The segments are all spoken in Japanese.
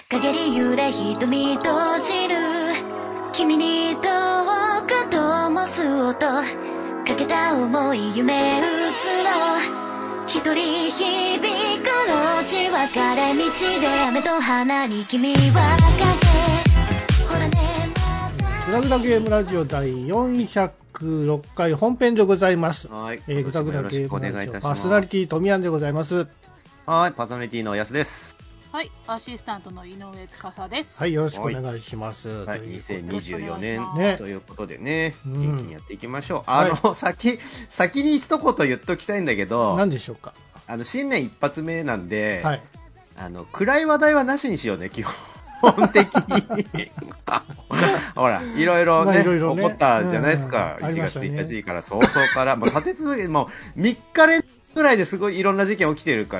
陰り揺れ瞳閉じる君にどうか灯す音かけた想い夢移ろう一人響く路地分かれ道で雨と花に君は影ほらねグダグダゲームラジオ第406回本編でございます。 はい、 グダグダゲームラジオパーソナリティ富山でございます。 はい、パーソナリティの安です。 はい、アシスタントの井上司です。 はい、よろしくお願いします。 はい、2024年、 ね、 ということでね、元気にやっていきましょう。 はい、 先に一言言っときたいんだけど、 何でしょうか。 新年一発目なんで、 はい、 暗い話題はなしにしようね、基本的に。ほら、いろいろね、起こったじゃないですか。1月1日から早々から、もう立て続け、もう3日連ぐらいですごいいろんな事件起きてるから、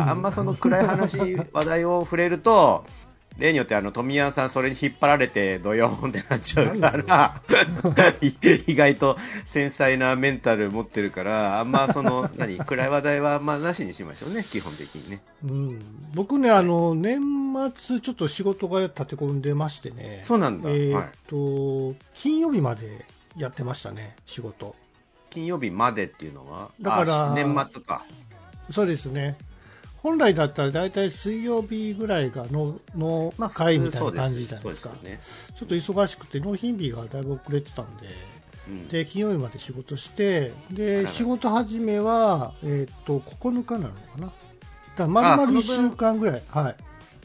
あんまその暗い話、話題を触れると、例によって富谷さんそれに引っ張られてドヨーンってなっちゃうから意外と繊細なメンタル持ってるからあんまその暗い話題はまあなしにしましょうね基本的にね、 うん、僕ね年末ちょっと仕事が立て込んでましてね。 そうなんだ、 金曜日までやってましたね仕事。 金曜日までっていうのはだから年末か。 そうですね。本来だったらだいたい水曜日ぐらいがの会みたいな感じじゃないですか。 ね、 ちょっと忙しくて納品日がだいぶ遅れてたんで、で金曜日まで仕事してで仕事始めは、9日なのかな。だから丸々1週間ぐらい、はい、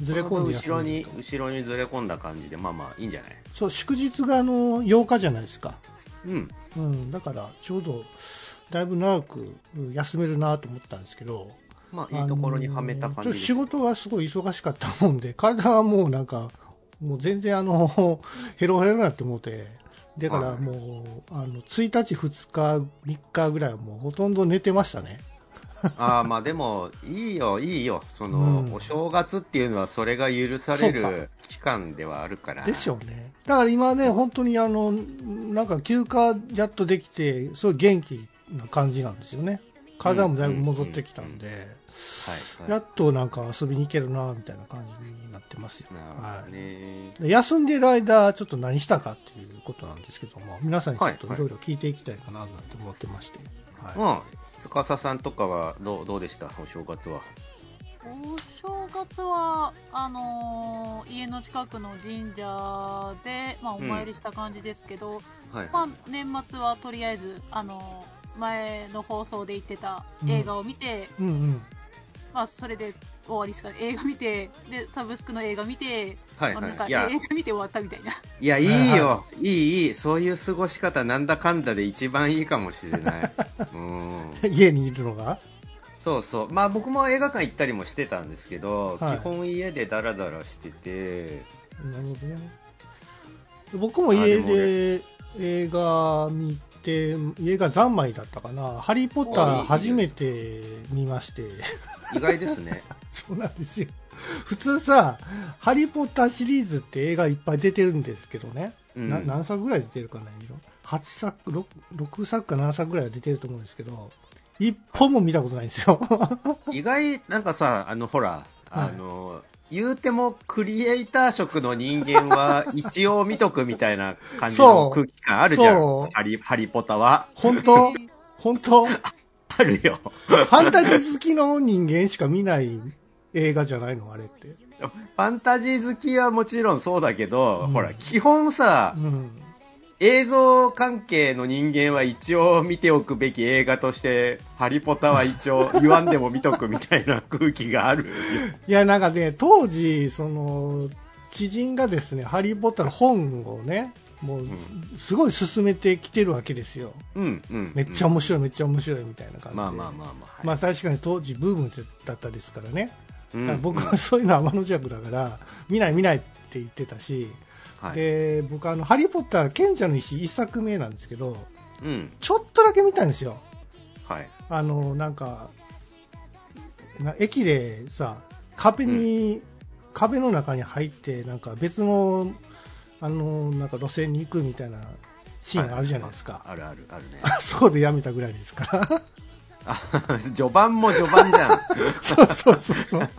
ずれ込んで後ろにずれ込んだ感じでまあまあいいんじゃない。 そう祝日が8日じゃないですか。だからちょうどだいぶ長く休めるなと思ったんですけど、 まあいいところにはめた感じです。 仕事がすごい忙しかったもんで体がもうなんかもう全然ヘロヘロになって思ってだからもう1日2日3日ぐらいはもうほとんど寝てましたね。 まあでもいいよその、お正月っていうのはそれが許される期間ではあるからでしょうね。だから今ね本当になんか休暇やっとできてすごい元気な感じなんですよね。体もだいぶ戻ってきたんで、やっとなんか遊びに行けるなみたいな感じになってますよ。休んでる間ちょっと何したかっていうことなんですけども、皆さんにちょっといろいろ聞いていきたいかななんて思ってまして。 司さんとかはどうでしたお正月は。 お正月は家の近くの神社で、お参りした感じですけど、年末はとりあえず前の放送で言ってた映画を見て、それで終わりですかね。映画見てでサブスクの映画見て、なんか映画見て終わったみたいな。 いやいいよ、いいそういう過ごし方なんだかんだで一番いいかもしれない家にいるのがそうまあ僕も映画館行ったりもしてたんですけど、基本家でダラダラしてて。 なるほどね。僕も家で映画見て映画三昧だったかな。ハリーポッター初めて見まして。 意外ですね。 そうなんですよ。普通さハリーポッターシリーズって映画いっぱい出てるんですけどね、何作ぐらい出てるかな。8作 6作か7作ぐらいは出てると思うんですけど一本も見たことないんですよ。 意外なんかさほら言うてもクリエイター職の人間は一応見とくみたいな感じの空気感あるじゃん。ハリーポッターは本当あるよ。 ファンタジー好きの人間しか見ない映画じゃないのあれって。 ファンタジー好きはもちろんそうだけど、ほら基本さ、映像関係の人間は一応見ておくべき映画としてハリポタは一応言わんでも見とくみたいな空気がある。 いやなんかね当時その知人がですねハリーポッターの本をねもうすごい進めてきてるわけですよ。めっちゃ面白いめっちゃ面白いみたいな感じで。まあ確かに当時ブームだったですからね。僕はそういうのは天の弱だから見ないって言ってたし、で僕ハリーポッター賢者の石1作目なんですけど、ちょっとだけ見たんですよ。なんか駅でさ壁の中に入ってなんか別のなんか路線に行くみたいなシーンあるじゃないですか。 あるね。 そうでやめたぐらいですから。 序盤じゃん。 そう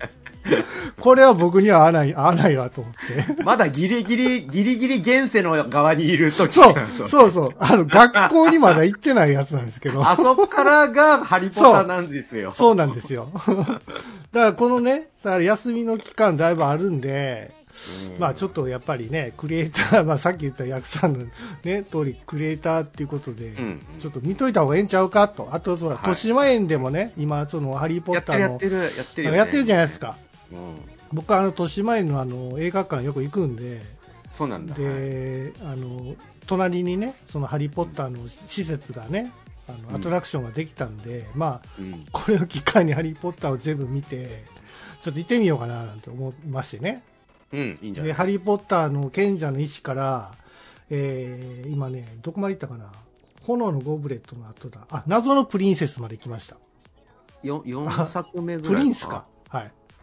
これは僕には合わないわと思って。 まだギリギリ現世の側にいるときそう。学校にまだ行ってないやつなんですけど。 あそこからがハリポタなんですよ。 そうなんですよ。だからこのね、休みの期間だいぶあるんで、まあちょっとやっぱりね、クリエイター、まあさっき言ったヤクさんのね、通りクリエイターっていうことで、ちょっと見といた方がええんちゃうかと。あと、豊島園でもね、今、そのハリーポッターの、 やってるじゃないですか。僕は豊島園の映画館よく行くんで、 そうなんだ。 で、隣にね、そのハリーポッターの施設がね、アトラクションができたんで、まあ、これを機会にハリーポッターを全部見て、ちょっと行ってみようかななんて思いましてね。 いいんじゃない。 で、ハリーポッターの賢者の石から、今ね、どこまで行ったかな、炎のゴブレットの後だ。謎のプリンセスまで来ました。 4作目ぐらい。 プリンスか。はい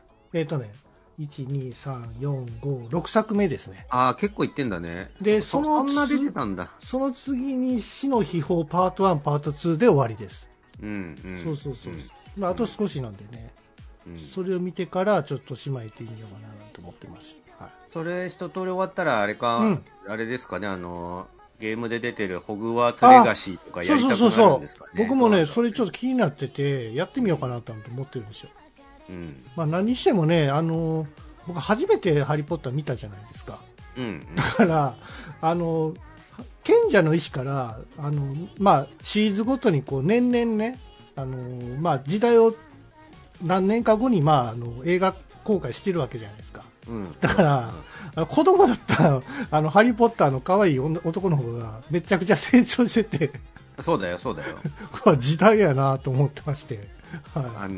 。1、2、3、4、5、6作目ですね。 結構いってんだね。 で、 そんな出てたんだ。 その次に死の秘宝パート1、パート2で終わりです。そう。まあ、あと少しなんでね。それを見てからちょっと島へ行ってみようかなと思ってます。はい。 それ一通り終わったらあれか、あれですかね、ゲームで出てるホグワーツレガシーとかやりたくなるんですかね。 そう。僕もね、それちょっと気になってて、やってみようかなと思ってるんですよ。まあ何してもね、僕初めてハリーポッター見たじゃないですか。だから、賢者の石から、まあシリーズごとにこう年々ね、まあ時代を何年か後に、まあ、映画公開してるわけじゃないですか。だから、子供だったら、ハリーポッターの可愛い男の方がめちゃくちゃ成長してて。 そうだよ。 時代やなと思ってまして。 はい。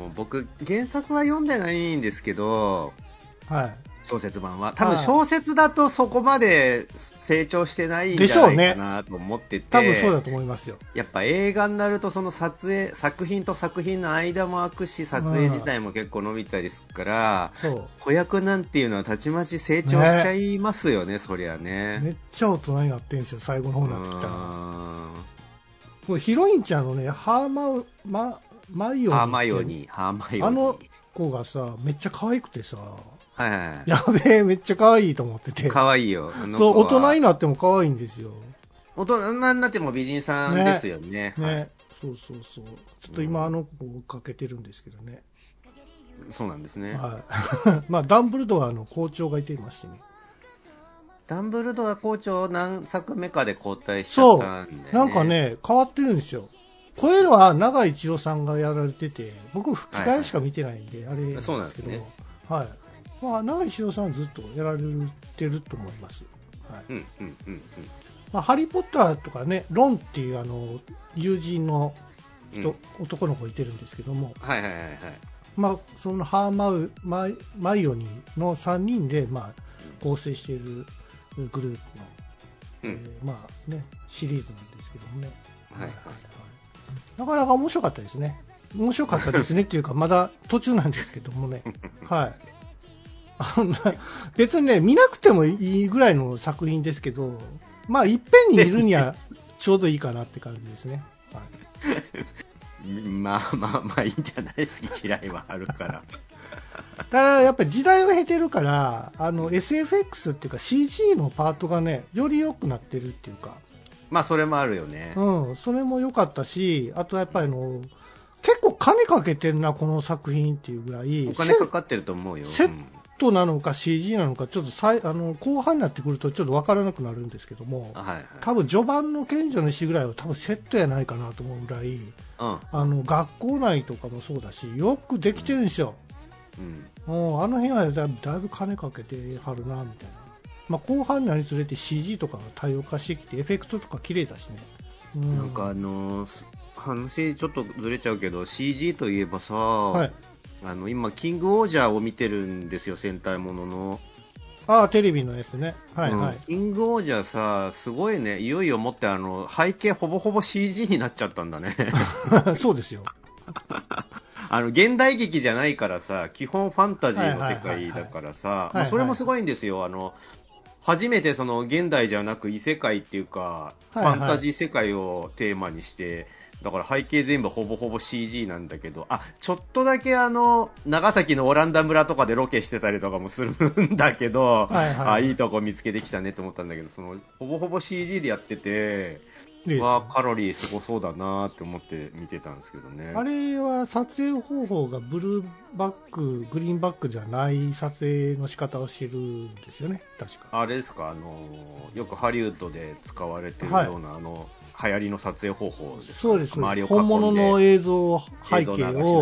僕、原作は読んでないんですけど、 はい。 小説版は。多分小説だとそこまで成長してないんじゃないかなと思ってて。 多分そうだと思いますよ。 やっぱ映画になるとその作品と作品の間も空くし、撮影自体も結構伸びたりするから、子役なんていうのはたちまち成長しちゃいますよね、そりゃね。 めっちゃ大人になってんですよ、最後の方になってきたら。これヒロインちゃんのね、マイオニー。子がさ、めっちゃ可愛くてさ、やべえ、めっちゃ可愛いと思ってて。 可愛いよ。 そう、大人になっても可愛いんですよ。 大人になっても美人さんですよね。 そう。ちょっと今子を追っかけてるんですけどね。 そうなんですね。 はい。まあ、ダンブルドアの校長がいていましてね。 ダンブルドア校長何作目かで交代しちゃったんで、ね。 そう。なんかね、変わってるんですよ。こういうのは永井一郎さんがやられてて、僕吹き替えしか見てないんで、あれなんですけど。そうなんですね。はい。まあ、永井一郎さんはずっとやられてると思います。はい。まあ、ハリーポッターとかね、ロンっていう友人の男の子いてるんですけども、まあ、そのマイオニーの3人で、まあ、構成しているグループの、まあね、シリーズなんですけどもね。なかなか面白かったですね。面白かったですねっていうか、まだ途中なんですけどもね。はい。別にね、見なくてもいいぐらいの作品ですけど、まあ、いっぺんに見るにはちょうどいいかなって感じですね。はい、 まあ、いいんじゃないですか、嫌いはあるから。 だからやっぱり時代が経てるから、SFX っていうか CG のパートがね、より良くなってるっていうか。 まあ、それもあるよね。 それも良かったし、あとやっぱり結構金かけてるな、この作品っていうぐらい。 お金かかってると思うよ。 セットなのか CG なのか、ちょっと後半になってくるとちょっと分からなくなるんですけども、多分序盤の賢者の石ぐらいは多分セットやないかなと思うぐらい、学校内とかもそうだし、よくできてるんですよ。あの辺はだいぶ金かけてはるなみたいな。まあ、後半になりつれて CG とかが多様化してきてエフェクトとか綺麗だしね。 なんか話ちょっとずれちゃうけど CG といえばさ、今キングオージャーを見てるんですよ、戦隊ものの。 テレビのやつね。 キングオージャーさ、すごいね。いよいよもって背景ほぼほぼ CG になっちゃったんだね。 そうですよ。 現代劇じゃないからさ、基本ファンタジーの世界だからさ、それもすごいんですよ。初めてその現代じゃなく異世界っていうか、ファンタジー世界をテーマにしてだから背景全部ほぼほぼ CG なんだけど、ちょっとだけ長崎のオランダ村とかでロケしてたりとかもするんだけど、いいとこ見つけてきたねって思ったんだけど、ほぼほぼ CG でやってて、カロリーすごそうだなって思って見てたんですけどね。 あれは撮影方法がブルーバック、グリーンバックじゃない撮影の仕方をしてるんですよね、確か。 あれですか、よくハリウッドで使われてるような、流行りの撮影方法ですか。 そうです。本物の映像背景を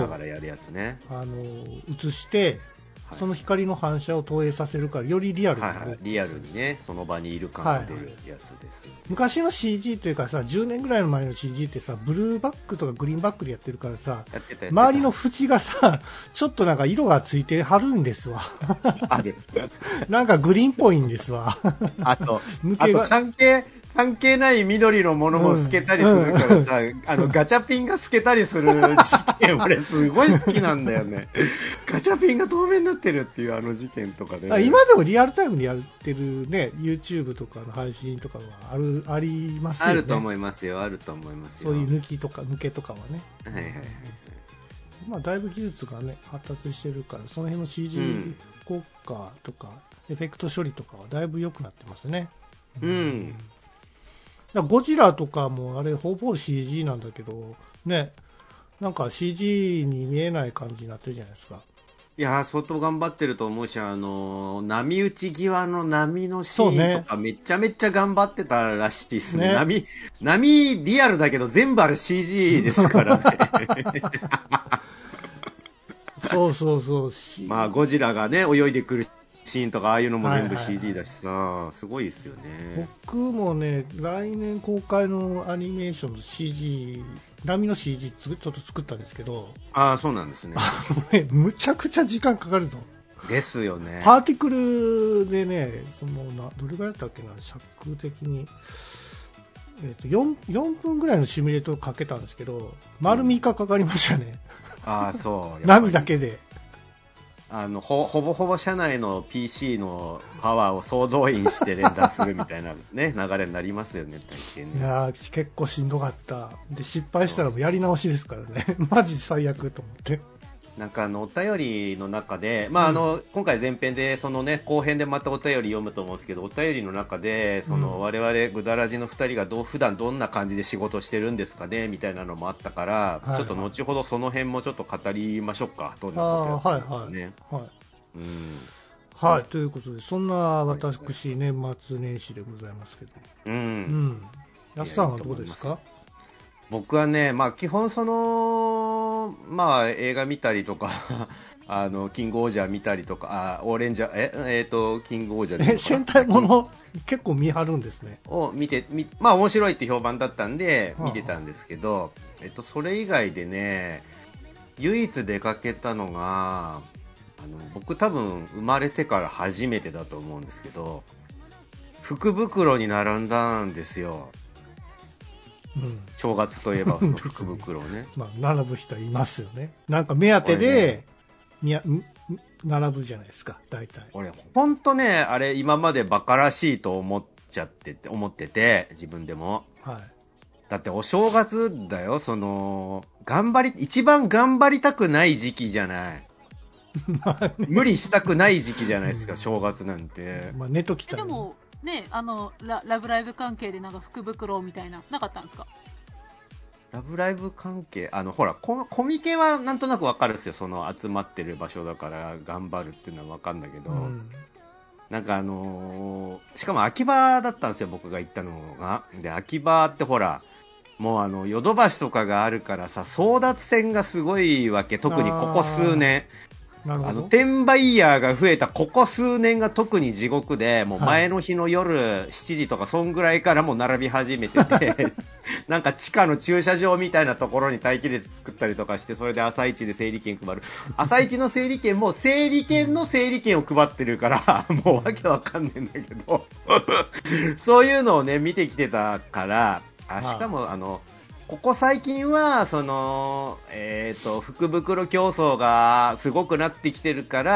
映して、その光の反射を投影させるからよりリアルに、 リアルにね、その場にいる感が出るやつです、 昔の CG というかさ、10年ぐらいの前の CG ってさ、ブルーバックとかグリーンバックでやってるからさ、周りの縁がさ、ちょっとなんか色がついてはるんですわ。なんかグリーンっぽいんですわ。 あと関係ない緑のものも透けたりするからさ、ガチャピンが透けたりする事件、俺すごい好きなんだよね。ガチャピンが透明になってるっていう事件とかで、ね。 今でもリアルタイムでやってるね、YouTube とかの配信とかはありますよね。 あると思いますよ、 そういう抜けとかはね。だいぶ技術がね、発達してるから、その辺の CG 効果とか、エフェクト処理とかはだいぶ良くなってますね。ゴジラとかもあれほぼ CG なんだけどね、なんか CG に見えない感じになってるじゃないですか。 いや相当頑張ってると思うし、波打ち際の波のシーンとかめちゃめちゃ頑張ってたらしいですね。波リアルだけど全部あれ CG ですからね。 そうゴジラがね泳いでくるシーンとかああいうのも全部 CG だしさ、すごいですよね。 僕もね、来年公開のアニメーションの CG、波の CG ちょっと作ったんですけど、 そうなんですね。 むちゃくちゃ時間かかるぞ。 ですよね。 パーティクルでね、どれぐらいだったっけな、尺的に、4分ぐらいのシミュレートをかけたんですけど、丸3日かかりましたね。 そう。 波だけで。 ほぼほぼ社内の PC のパワーを総動員して連打するみたいなね流れになりますよね、大抵ね。 いや結構しんどかった。で失敗したらもうやり直しですからね。マジ最悪と思って。 なんかお便りの中で、今回前編でそのね後編でまたお便り読むと思うんですけど、お便りの中で我々ぐだらじの2人が普段どんな感じで仕事してるんですかねみたいなのもあったから、ちょっと後ほどその辺もちょっと語りましょうか。どんなことやってるんですね。 ということで、そんな私年末年始でございますけど、やすさんはどうですか？ 僕はね、基本映画見たりとかキングオージャー見たりとか、オーレンジャーキングオージャーで戦隊もの結構見張るんですね。 を見て面白いって評判だったんで見てたんですけど、それ以外でね唯一出かけたのが僕多分生まれてから初めてだと思うんですけど、福袋に並んだんですよ。正月といえば福袋ね。 並ぶ人いますよね。なんか目当てで、並ぶじゃないですか、大体。 俺本当ね、あれ今までバカらしいと思ってて自分でも。だってお正月だよ、一番頑張りたくない時期じゃない。無理したくない時期じゃないですか、正月なんて。 寝ときたい。 でもね、ラブライブ関係でなんか福袋みたいななかったんですか？ ラブライブ関係、ほらコミケはなんとなくわかるんですよ。集まってる場所だから頑張るっていうのはわかるんだけど、なんかしかも秋葉だったんですよ、僕が行ったのが。で秋葉ってほらもうヨドバシとかがあるからさ、争奪戦がすごいわけ。特にここ数年転売ヤーが増えたここ数年が特に地獄で、もう前の日の夜7時とかそんぐらいからもう並び始めててなんか地下の駐車場みたいなところに待機列作ったりとかして、それで朝一で整理券配る。朝一の整理券も整理券の整理券を配ってるからもうわけわかんねえんだけどそういうのをね見てきてたから、しかもここ最近は福袋競争がすごくなってきてるから、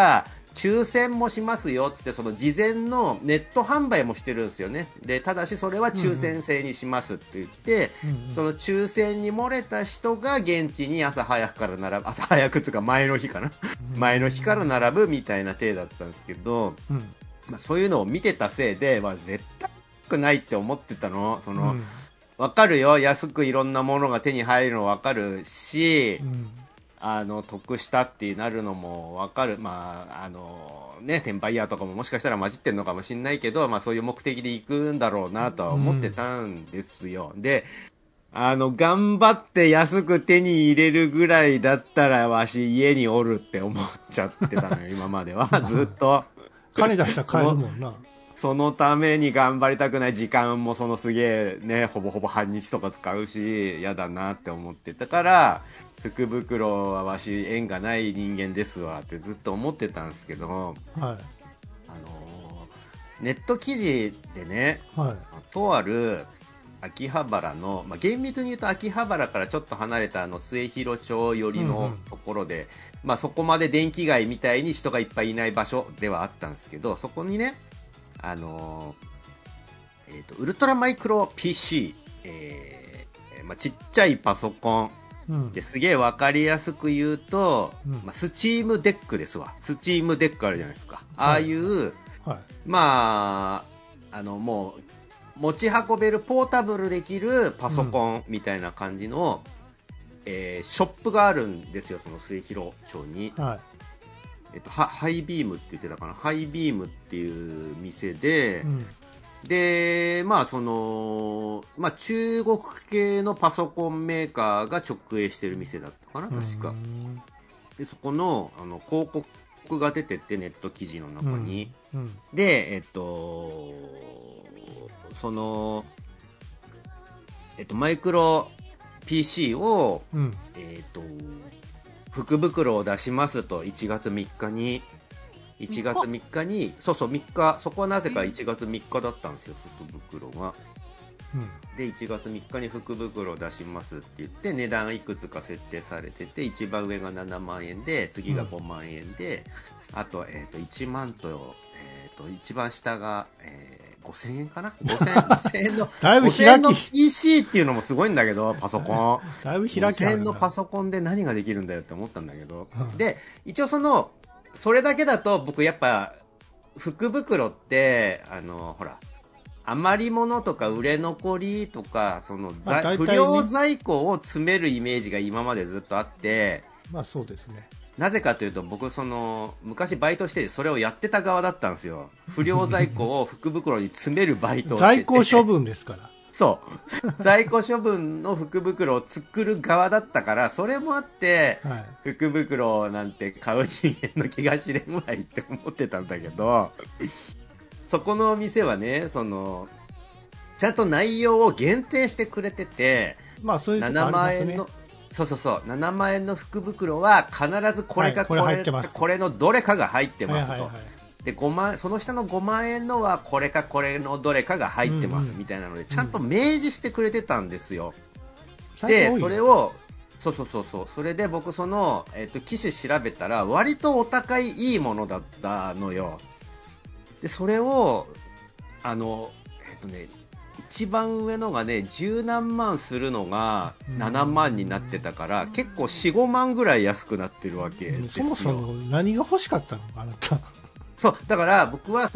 抽選もしますよつって、その事前のネット販売もしてるんですよね。でただしそれは抽選制にしますって言って、その抽選に漏れた人が現地に朝早くから並ぶ、朝早くっていうか前の日かな、前の日から並ぶみたいな体だったんですけど、まあ、そういうのを見てたせいで、まあ、絶対良くないって思ってたの。その、わかるよ、安くいろんなものが手に入るのわかるし、得したってなるのもわかる。まあ、ね、テンパイヤーとかももしかしたら混じってんのかもしれないけど、まあそういう目的で行くんだろうなとは思ってたんですよ。で、頑張って安く手に入れるぐらいだったらわし家におるって思っちゃってたのよ、今までは。ずっと。 金出したら買えるもんな。 そのために頑張りたくない時間もそのすげえね、ほぼほぼ半日とか使うし、嫌だなって思ってたから、福袋はわし縁がない人間ですわってずっと思ってたんですけど、はい、ネット記事でね、はい、とある秋葉原の、まあ、厳密に言うと秋葉原からちょっと離れた末広町寄りのところで、まあ、そこまで電気街みたいに人がいっぱいいない場所ではあったんですけど、そこにね、ウルトラマイクロ PC、まあ、ちっちゃいパソコン、ですげえ分かりやすく言うと、まあ、スチームデックですわ。スチームデックあるじゃないですか。ああいう、まあ、もう、持ち運べるポータブルできるパソコンみたいな感じの、ショップがあるんですよ、その末広町に。ハイビームって言ってたかな。ハイビームっていう店で、で、まあまあ中国系のパソコンメーカーが直営してる店だったかな、確か。で、そこの、広告が出てて、ネット記事の中に。で、マイクロ PC を、福袋を出しますと、1月3日に。1月3日に、そうそう、3日、そこはなぜか1月3日だったんですよ、福袋が。で、1月3日に福袋を出しますって言って、値段いくつか設定されてて、一番上が7万円で、次が5万円で、あと、1万と、一番下が、5000円かな ?5000 円の、 だいぶ 5000円の PC っていうのもすごいんだけど、パソコン。 だいぶ開き 5000円のパソコンで何ができるんだよって思ったんだけど。で、一応それだけだと僕やっぱ、福袋って、ほら、余り物とか売れ残りとか、不良在庫を詰めるイメージが今までずっとあって、 まあそうですね。 なぜかというと僕昔バイトしてそれをやってた側だったんですよ。不良在庫を福袋に詰めるバイトをしてて。 在庫処分ですから。 そう。在庫処分の福袋を作る側だったから、それもあって、はい、福袋なんて買う人間の気が知れんわいって思ってたんだけど、そこの店はね、ちゃんと内容を限定してくれてて、 まあそういうとこありますね。 7万円の、そう、7万円の福袋は必ずこれかこれのどれかが入ってますと。でその下の5万円のはこれかこれのどれかが入ってますみたいなので、ちゃんと明示してくれてたんですよ。で、それを、そう。それで僕機種調べたら割とお高いいいものだったのよ。で、それを、一番上のがね、十何万するのが7万になってたから、結構4、5万ぐらい安くなってるわけですよ。 そもそも何が欲しかったのあなた。 そう、だから僕は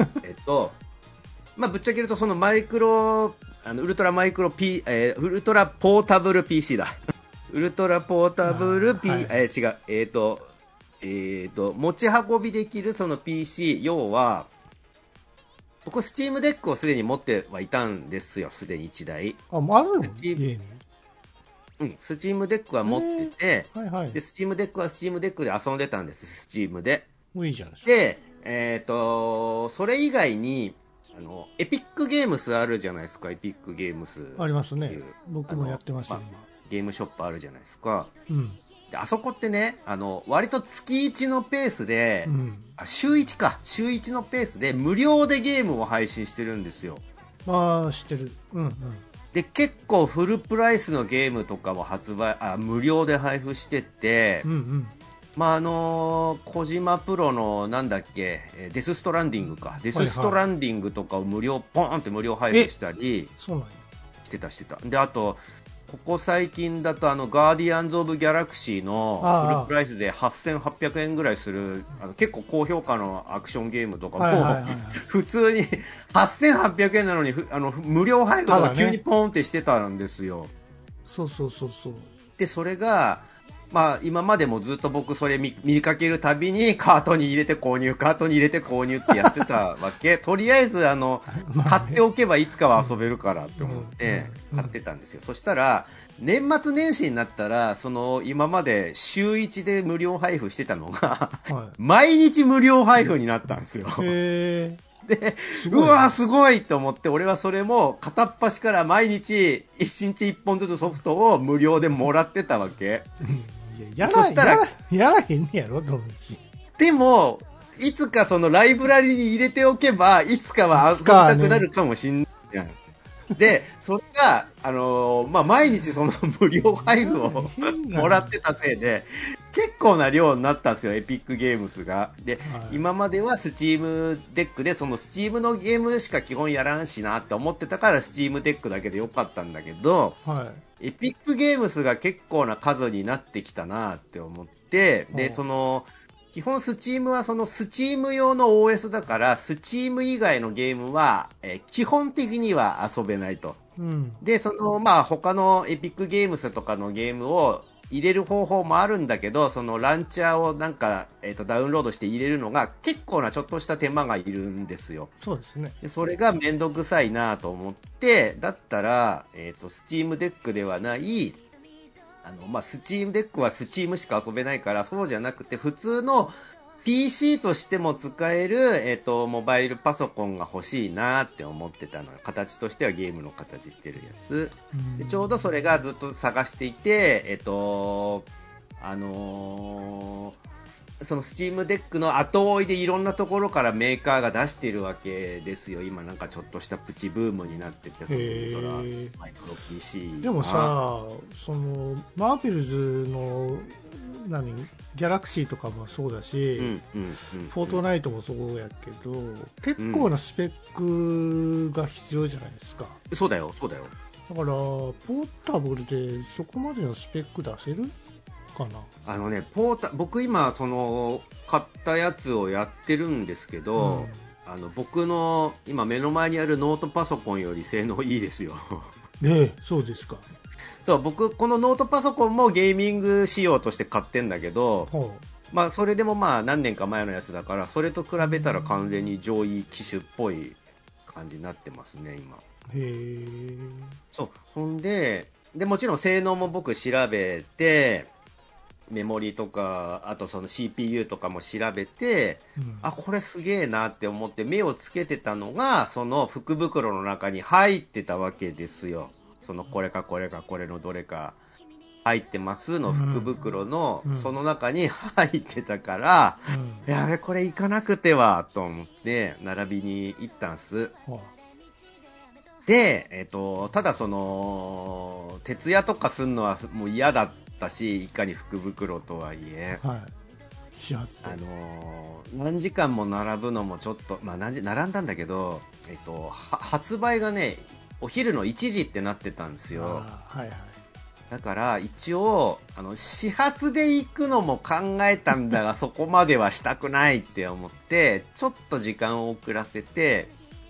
まあ、ぶっちゃけるとマイクロ、ウルトラマイクロ ウルトラポータブル PC だ。ウルトラポータブル P、違う、持ち運びできるPC、要は、僕、スチームデックをすでに持ってはいたんですよ、すでに1台。 あ、あるの家に。 うん、スチームデックは持ってて、で、スチームデックはスチームデックで遊んでたんです、スチームで。 もういいじゃないですか。で、それ以外に、エピックゲームスあるじゃないですか、エピックゲームス。 ありますね。僕もやってますよ、今。 ゲームショップあるじゃないですか。で、あそこってね、割と月1のペースで、週1のペースで無料でゲームを配信してるんですよ。 ああ、知ってる。 で、結構フルプライスのゲームとかも無料で配布してて、 まあ小島プロのなんだっけ、デスストランディングか、デスストランディングとかをポンって無料配布したりしてた。で、あとここ最近だとガーディアンズ・オブ・ギャラクシーのフルプライスで8800円ぐらいする結構高評価のアクションゲームとかも、普通に8800円なのに無料配布とか急にポンってしてたんですよ。 そう。 で、それがまあ、今までもずっと僕それ 見かけるたびにカートに入れて購入ってやってたわけ。とりあえず買っておけばいつかは遊べるからって思って買ってたんですよ。そしたら年末年始になったら今まで週1で無料配布してたのが、毎日無料配布になったんですよ。で、うわすごいと思って、俺はそれも片っ端から毎日1日1本ずつソフトを無料でもらってたわけ。 やらへんねやろ、どっち。 でも、いつかそのライブラリに入れておけば、いつかは遊びたくなるかもしんないじゃん。で、それが、まあ、毎日その無料配布をもらってたせいで、結構な量になったんですよ、エピックゲームスが。で、今まではスチームデックで、そのスチームのゲームしか基本やらんしなって思ってたから、スチームデックだけでよかったんだけど、エピックゲームスが結構な数になってきたなって思って、で、基本スチームはそのスチーム用の OS だから、スチーム以外のゲームは、基本的には遊べないと。で、まあ、他のエピックゲームスとかのゲームを入れる方法もあるんだけど、そのランチャーをなんか、ダウンロードして入れるのが結構なちょっとした手間がいるんですよ。 そうですね。 でそれがめんどくさいなと思って、だったら、スチームデックではない、まあ、スチームデックはスチームしか遊べないから、そうじゃなくて、普通の PC としても使える、モバイルパソコンが欲しいなって思ってたの。形としてはゲームの形してるやつ。でちょうどそれがずっと探していて、そのスチームデックの後追いでいろんなところからメーカーが出してるわけですよ。今なんかちょっとしたプチブームになってて、マイクロ PC。 でもさ、マーベルズのギャラクシーとかもそうだし、フォートナイトもそうやけど、結構なスペックが必要じゃないですか。 そうだよ。 だからポータブルでそこまでのスペック出せるかな。 僕今買ったやつをやってるんですけど、僕の今目の前にあるノートパソコンより性能いいですよ。 そうですか。 そう、僕このノートパソコンもゲーミング仕様として買ってんだけど、まあそれでもまあ何年か前のやつだから、それと比べたら完全に上位機種っぽい感じになってますね今。そう、そんでもちろん性能も僕調べて、メモリとか、あとその CPU とかも調べて、これすげえなって思って目をつけてたのが、その福袋の中に入ってたわけですよ。これかこれのどれか入ってますの福袋の、その中に入ってたから、やべ、これ行かなくてはと思って並びに行ったんす。で、ただ徹夜とかすんのはもう嫌だったし、いかに福袋とはいえ、何時間も並ぶのもちょっと、まあ並んだんだけど、発売がね、お昼の1時ってなってたんですよ。だから一応始発で行くのも考えたんだが、そこまではしたくないって思ってちょっと時間を遅らせて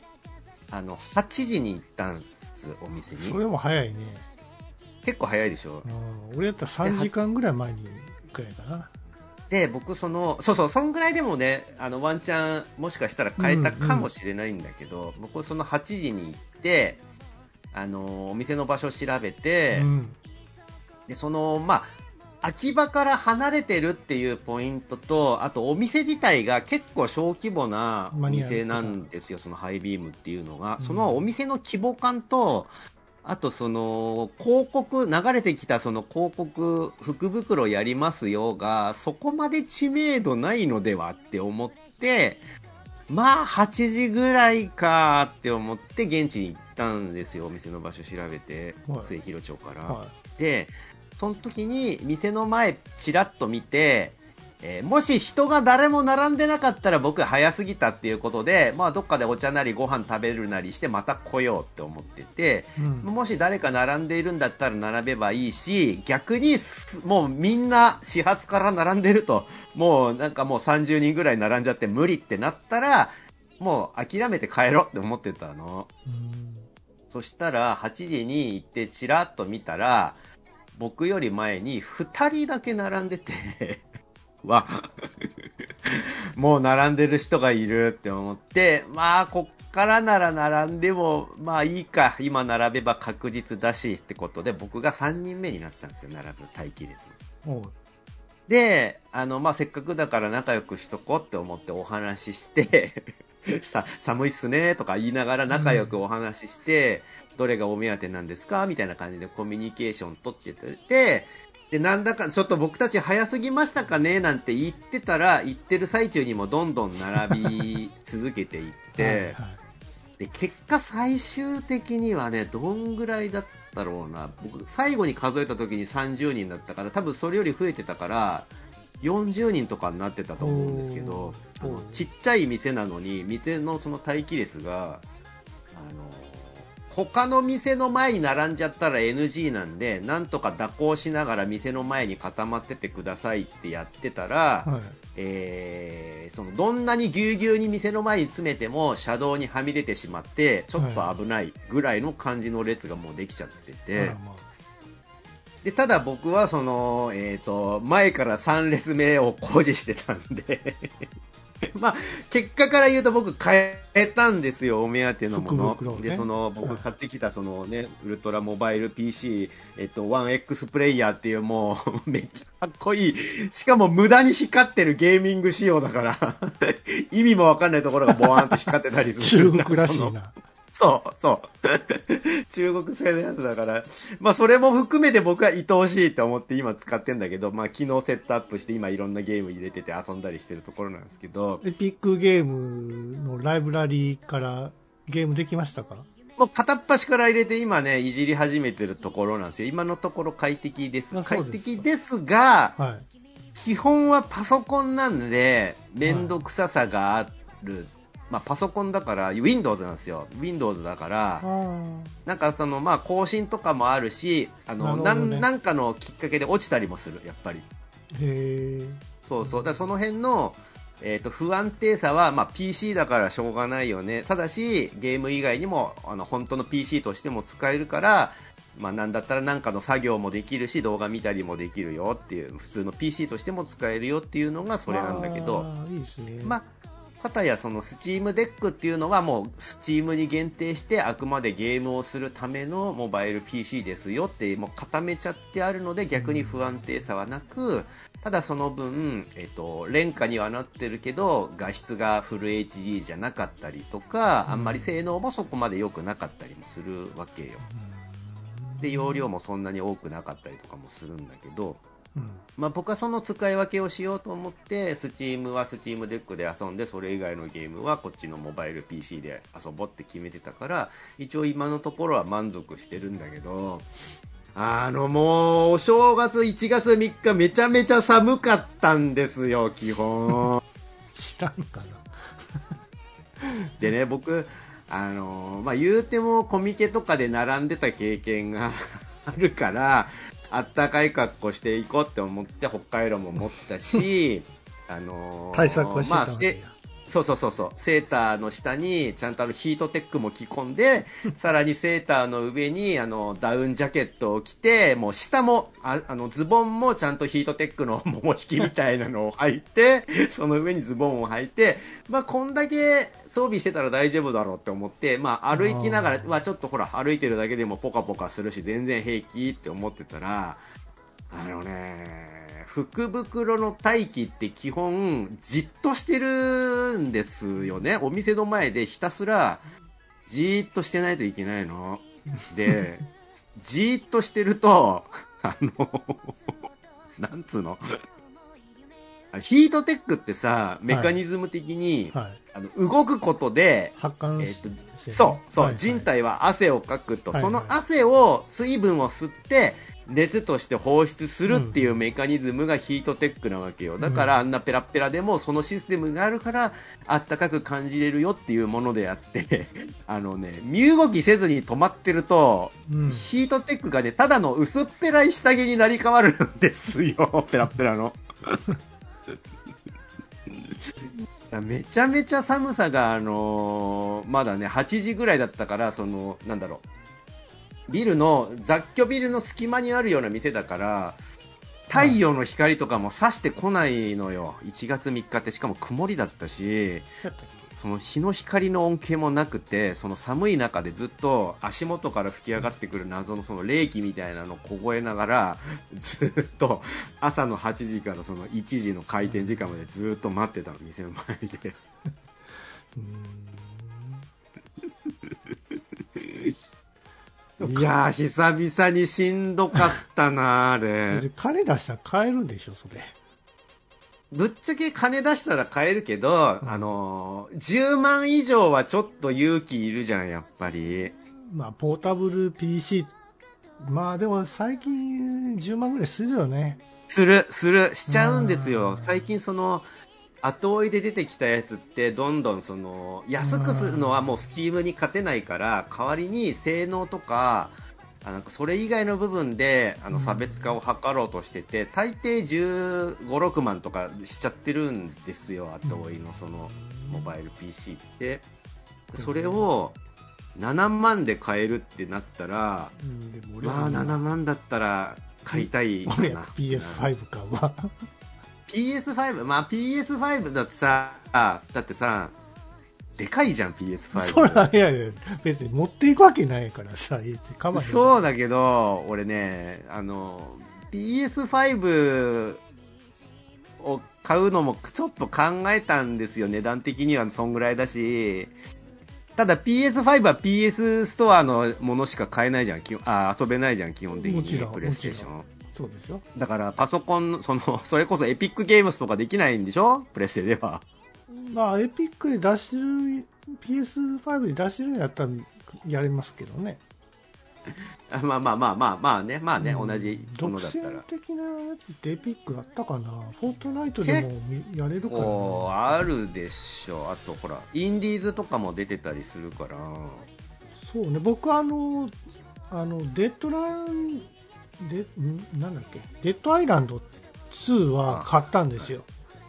8時に行ったんですお店に。 それも早いね。 結構早いでしょ。 俺やったら3時間ぐらい前にくらいかな。 で僕そんぐらいでもね、ワンチャンもしかしたら変えたかもしれないんだけど、僕その8時に行ってお店の場所を調べて、でまあ秋葉から離れてるっていうポイントと、あとお店自体が結構小規模なお店なんですよ、そのハイビームっていうのが。そのお店の規模感と、あと広告流れてきた広告福袋やりますよがそこまで知名度ないのではって思って、まあ8時ぐらいかって思って現地に行ったんですよ。お店の場所調べて、末広町から。でその時に店の前チラッと見て、 もし人が誰も並んでなかったら僕早すぎたっていうことで、まあどっかでお茶なりご飯食べるなりしてまた来ようって思ってて、もし誰か並んでいるんだったら並べばいいし、逆にもうみんな始発から並んでると、もうなんかもう30人ぐらい並んじゃって無理ってなったら、もう諦めて帰ろうって思ってたの。そしたら8時に行ってチラッと見たら、僕より前に2人だけ並んでてもう並んでる人がいるって思って、まあこっからなら並んでもまあいいか、今並べば確実だしってことで、僕が3人目になったんですよ、並ぶ待機列の。で、まあせっかくだから仲良くしとこうって思ってお話しして寒いっすねとか言いながら仲良くお話しして、どれがお目当てなんですかみたいな感じでコミュニケーション取ってて、で、なんだか、ちょっと僕たち早すぎましたかねなんて言ってたら、言ってる最中にもどんどん並び続けていって、で、結果最終的にはね、どんぐらいだったろうな。僕、最後に数えた時に30人だったから、多分それより増えてたから、40人とかになってたと思うんですけど、ちっちゃい店なのに、店のその待機列が、他の店の前に並んじゃったら NG なんで、なんとか蛇行しながら店の前に固まっててくださいってやってたら、そのどんなにぎゅうぎゅうに店の前に詰めても車道にはみ出てしまって、ちょっと危ないぐらいの感じの列がもうできちゃってて、で、ただ僕はその、前から3列目を工事してたんでまあ、結果から言うと僕変えたんですよ、お目当てのもの。ね、で、その、僕買ってきたそのね、ウルトラモバイル PC、1X プレイヤーっていうもう、めっちゃかっこいい。しかも無駄に光ってるゲーミング仕様だから意味もわかんないところがボワーンと光ってたりする。 中国らしいな。 そう中国製のやつだから、まあそれも含めて僕は愛おしいと思って今使ってんだけど、まあ昨日セットアップして今いろんなゲーム入れてて遊んだりしてるところなんですけど。 エピックゲームのライブラリーからゲームできましたか？ もう片っ端から入れて今ね、いじり始めてるところなんですよ。今のところ快適です。快適ですが、はい、基本はパソコンなんで、めんどくささがある。はい、まあ、パソコンだから Windows なんですよ。Windows だから、なんかそのまあ更新とかもあるし、なんかのきっかけで落ちたりもする、やっぱり。そうそう。だその辺の不安定さはまあ PC だからしょうがないよね。ただしゲーム以外にも本当の PC としても使えるから。まあなんだったらなんかの作業もできるし動画見たりもできるよっていう普通の PC としても使えるよっていうのがそれなんだけど、 いいですね。 まあかたやそのスチームデックっていうのはもうスチームに限定してあくまでゲームをするためのモバイル PC ですよってもう固めちゃってあるので逆に不安定さはなく、ただその分、廉価にはなってるけど画質がフル HD じゃなかったりとか、あんまり性能もそこまで良くなかったりもするわけよ。で容量もそんなに多くなかったりとかもするんだけど、まあ、僕はその使い分けをしようと思ってスチームはスチームデックで遊んで、それ以外のゲームはこっちのモバイル PC で遊ぼうって決めてたから、一応今のところは満足してるんだけど、もうお正月1月3日めちゃめちゃ寒かったんですよ、基本。 知らんかな。 でね、僕まあ、言うてもコミケとかで並んでた経験があるからあったかい格好していこうって思って北海道も持ったし対策はしてたわけや。 そうセーターの下にちゃんとヒートテックも着込んでさらにセーターの上にダウンジャケットを着て、もう下もズボンもちゃんとヒートテックのもも引きみたいなのを履いてその上にズボンを履いて、まあこんだけ装備してたら大丈夫だろうって思って、まあ歩きながら、まあちょっとほら歩いてるだけでもポカポカするし全然平気って思ってたら、福袋の待機って基本じっとしてるんですよね。お店の前でひたすらじーっとしてないといけないので、じーっとしてるとなんつうのヒートテックってさ、メカニズム的に、動くことで、 発汗そう、人体は汗をかくと、その汗を、水分を吸って、 熱として放出するっていうメカニズムがヒートテックなわけよ。だからあんなペラペラでもそのシステムがあるからあったかく感じれるよっていうものであって身動きせずに止まってると、ヒートテックがねただの薄っぺらい下着になり変わるんですよ。ペラペラのめちゃめちゃ寒さがまだね8時ぐらいだったから、なんだろう、ビルの雑居ビルの隙間にあるような店だから太陽の光とかも差してこないのよ。1月3日ってしかも曇りだったし、その日の光の恩恵もなくて、その寒い中でずっと足元から吹き上がってくる謎のその冷気みたいなのを凍えながらずっと朝の8時からその1時の開店時間までずっと待ってたの、店の前でいやー久々にしんどかったなあれ。 金出したら買えるんでしょそれ。 ぶっちゃけ金出したら買えるけど、10万以上はちょっと勇気いるじゃんやっぱり。 まあポータブル PC、 まあでも最近10万ぐらいするよね。 するしちゃうんですよ。最近その後追いで出てきたやつってどんどんその安くするのはもうスチームに勝てないから、代わりに性能とかなんかそれ以外の部分で差別化を図ろうとしてて、大抵15、6万とかしちゃってるんですよ、後追いのそのモバイル PC って。それを7万で買えるってなったら、まあ7万だったら買いたいかな。 俺 PS5 買うわ PS5、まあ PS5 だってさでかいじゃん PS5。 そらいや別に持っていくわけないからさ、 そうだけど俺ねPS5 を買うのもちょっと考えたんですよ。値段的にはそんぐらいだし、ただ PS5 は PS ストアのものしか買えないじゃん。遊べないじゃん基本的に。 もちろんプレイステーション。 そうですよ。 だからパソコンそれこそエピックゲームスとかできないんでしょ、プレステでは。 まあエピックで出してる PS5 で出してるんやったらやれますけどね。 まあね、同じものだったら。 独占的なやつってエピックあったかな。フォートナイトでもやれるかな。 あるでしょ。あとほらインディーズとかも出てたりするから。 そうね、僕デッドランなんだっけ、デッドアイランド2は買ったんですよ。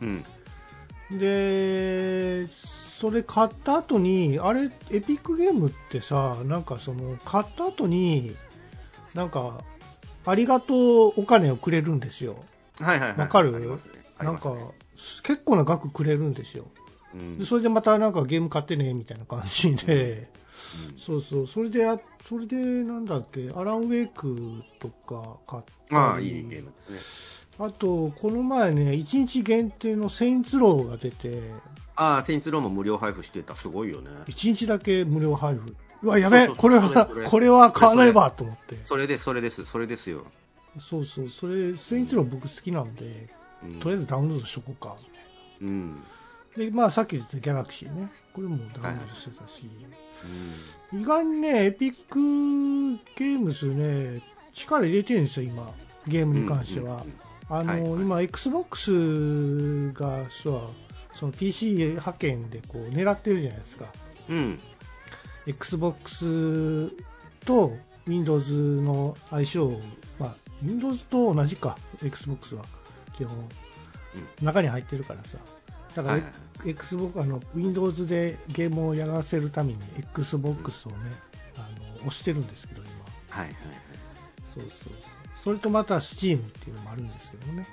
でそれ買った後にあれエピックゲームってさ、なんかその買った後になんかありがとうお金をくれるんですよ。わかる？なんか結構な額くれるんですよ。でそれでまたなんかゲーム買ってねみたいな感じで、そうそれでなんだっけ、アランウェイクとか買ったり、 いいゲームですね。 あとこの前ね1日限定のセインツローが出て、 セインツローも無料配布してた。すごいよね。 1日だけ無料配布。うわやべえ、これは買わないばと思って。 それですよ。 そうそれセインツロー僕好きなんで、とりあえずダウンロードしとこうか。でまあさっき言ったギャラクシーね、これもダウンロードしてたし、意外にねエピックゲームズね力入れてるんですよ今ゲームに関しては。今 XBOX がその PC 派遣でこう狙ってるじゃないですか。XBOX と Windows の相性、まあ Windows と同じか XBOX は基本中に入ってるからさ。だから、Xbox Windows でゲームをやらせるために XBOX をね押してるんですけど今。そうそれとまた Steam っていうのもあるんですけどね。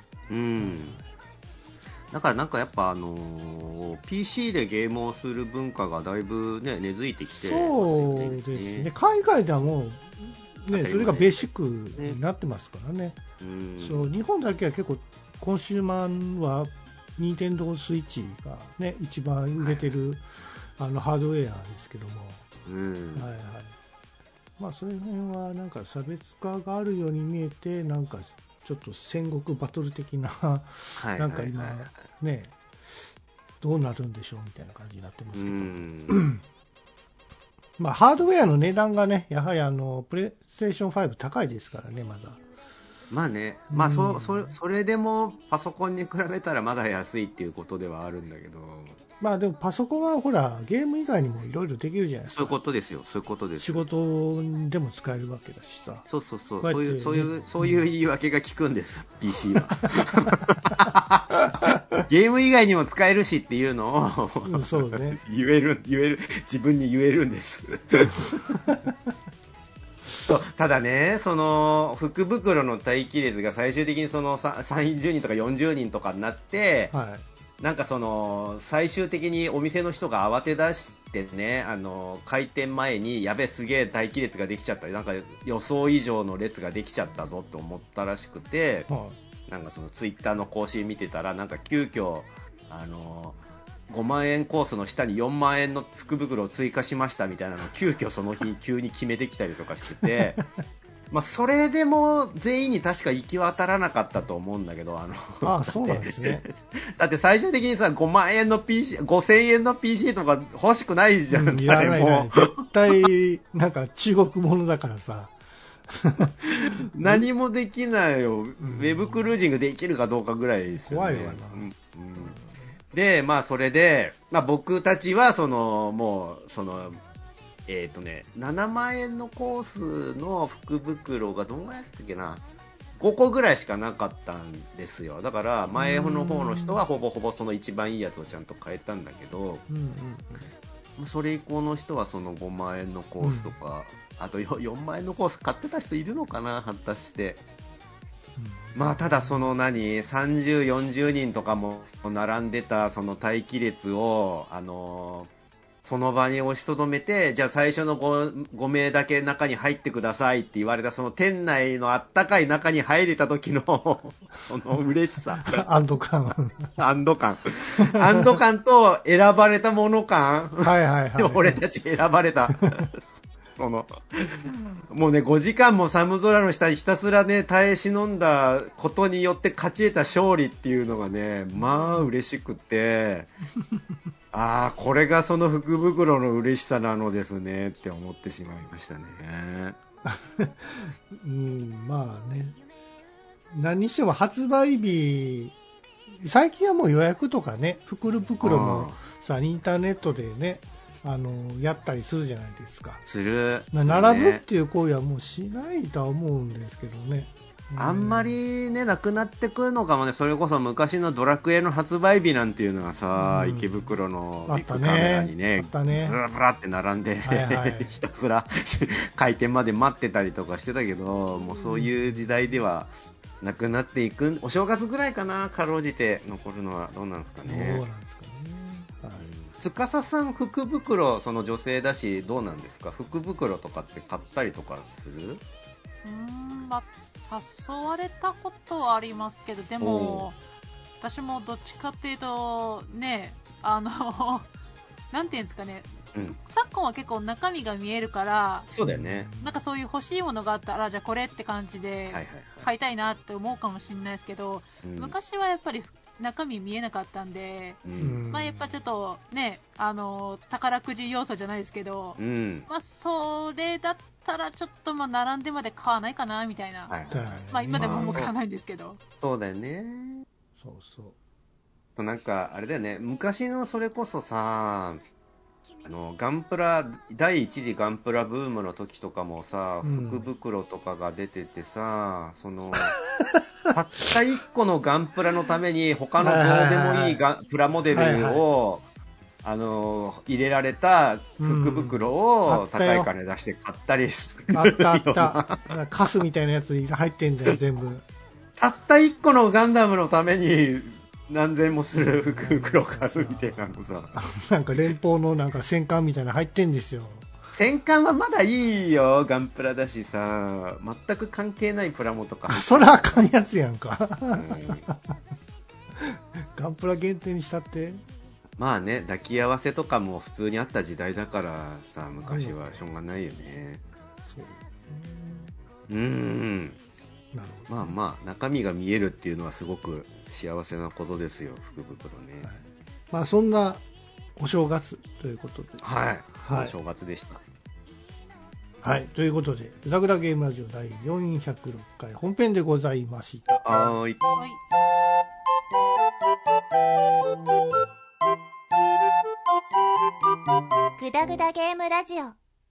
だからなんかやっぱPC でゲームをする文化がだいぶね根付いてきて、 そうですね。海外ではもうねそれがベーシックになってますからね。そう日本だけは結構コンシューマーはニンテンドースイッチがね一番売れてる、ハードウェアですけども、まあその辺はなんか差別化があるように見えて、なんかちょっと戦国バトル的ななんか今ねどうなるんでしょうみたいな感じになってますけど、まあハードウェアの値段がねやはりプレイステーション5高いですからねまだ。 まあね、まあそれでもパソコンに比べたらまだ安いっていうことではあるんだけど、 まあでもパソコンはほらゲーム以外にもいろいろできるじゃないですか。 そういうことですよ、そういうことです。 仕事でも使えるわけだしさ。 そういう言い訳が効くんです PC は。ゲーム以外にも使えるしっていうのを、 そうね、 言える自分に言えるんです。ただね、その福袋の待機列が最終的にその30人とか40人とかになって、はい、なんかその最終的にお店の人が慌て出してね、開店前にやべすげえ待機列ができちゃったり、なんか予想以上の列ができちゃったぞと思ったらしくて、はい、なんかそのツイッターの更新見てたら、なんか急遽5万円コースの下に4万円の福袋を追加しましたみたいなのを急遽その日急に決めてきたりとかしててまあそれでも全員に確か行き渡らなかったと思うんだけど、 そうなんですね。 だって最終的にさ、5万円の PC、5000円の PC とか欲しくないじゃん、誰も。 絶対なんか中国ものだからさ何もできないよ、ウェブクルージングできるかどうかぐらいですよね。 怖いわな。 で、まあそれで、まあ僕たちはもう7万円のコースの福袋がどんぐらいだったっけな、5個ぐらいしかなかったんですよ。だから前の方の人はほぼほぼその一番いいやつをちゃんと買えたんだけど、それ以降の人はその5万円のコースとか、あと4万円のコース買ってた人いるのかな、果たして。まあただその30、40人とかも並んでたその待機列をその場に押しとどめて、じゃあ最初の 5名だけ中に入ってくださいって言われたその店内のあったかい中に入れた時のその嬉しさ安堵感と選ばれたもの感、 はいはいはい、 俺たち選ばれたもうね、5時間も寒空の下にひたすらね耐え忍んだことによって勝ち得た勝利っていうのがね、まあ嬉しくてああこれがその福袋の嬉しさなのですねって思ってしまいましたね。 まあね、何にしても発売日、最近はもう予約とかね、福袋もさインターネットでねやったりするじゃないですか。 する、 並ぶっていう行為はもうしないとは思うんですけどね。 あんまりねなくなってくるのかもね。それこそ昔のドラクエの発売日なんていうのがさ、池袋のビッグカメラにねずらって並んで、ひたすら開店まで待ってたりとかしてたけど、もうそういう時代ではなくなっていく。お正月ぐらいかな、かろうじて残るのは。どうなんですかね。 どうなんですかね。 司さん福袋、その女性だしどうなんですか、福袋とかって買ったりとかする？ まあ、誘われたことはありますけど、でも私もどっちかっていうとね、なんていうんですかね、昨今は結構中身が見えるから、 そうだよね、 なんかそういう欲しいものがあったらじゃあこれって感じで買いたいなって思うかもしれないですけど、昔はやっぱり中身見えなかったんで、まあやっぱちょっとね、宝くじ要素じゃないですけど、まあそれだったらちょっとまあ並んでまで買わないかなみたいな、まあ今でももう買わないんですけど、 そうだよね。 そうそう。 となんかあれだよね、昔のそれこそさ、ガンプラ第一次ガンプラブームの時とかもさ、福袋とかが出ててさ、そのたった1個のガンプラのために他のどうでもいいプラモデルを入れられた福袋を高い金出して買ったりする。 あったあった。カスみたいなやつ入ってんだよ全部。 たった1個のガンダムのために何千もする福袋買うみたいなのさ。 なんか連邦のなんか戦艦みたいなの入ってんですよ。 戦艦はまだいいよ、ガンプラだしさ、全く関係ないプラモとか。 それはあかんやつやんか。ガンプラ限定にしたって。 まあね、抱き合わせとかも普通にあった時代だからさ、昔はしょうがないよね。そう。なるほど。まあまあ中身が見えるっていうのはすごく幸せなことですよ、福袋ね。 まあそんなお正月ということで。 はい。お正月でした。 はい、ということでグダグダゲームラジオ第406回本編でございました。 はい。 グダグダゲームラジオ。